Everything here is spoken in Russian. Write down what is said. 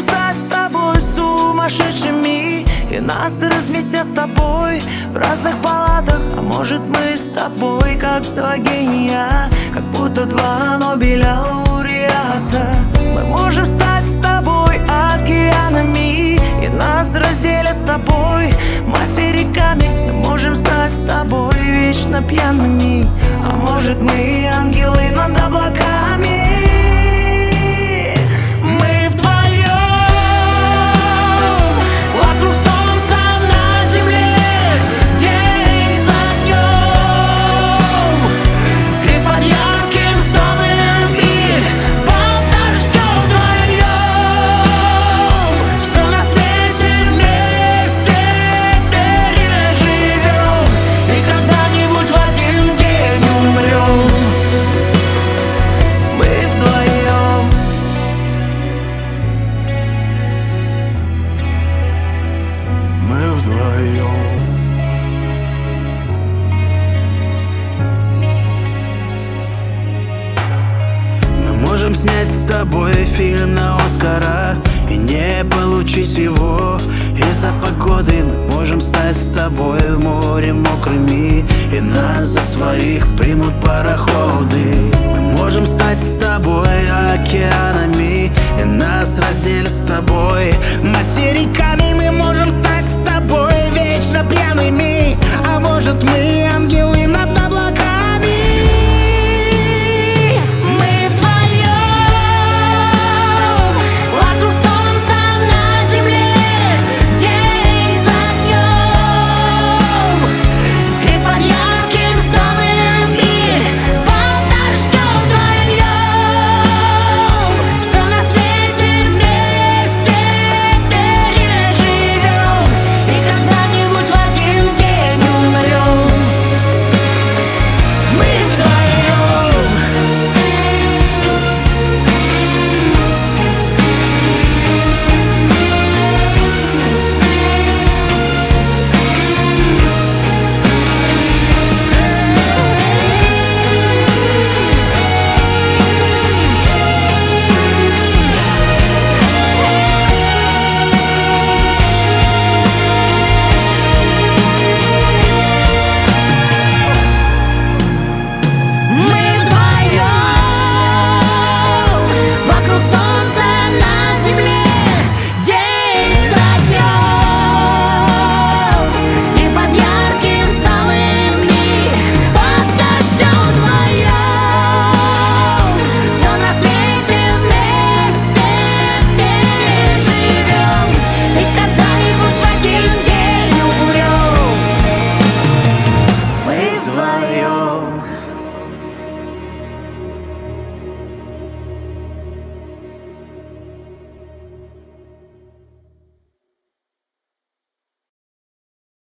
стать с тобой сумасшедшими, и нас разместят с тобой в разных палатах. А может, мы с тобой как два гения, как будто два Нобеля лауреата. Мы можем стать с тобой океанами, и нас разделят с тобой материками. Мы можем стать с тобой вечно пьяными, а может, мы ангелы над облаками. Можем снять с тобой фильм на Оскара и не получить его из-за погоды. Мы можем стать с тобой в море мокрыми, и нас за своих примут пароходы. Мы можем стать с тобой океанами, и нас разделят с тобой материками. Мы можем стать с тобой вечно пьяными, а может, мы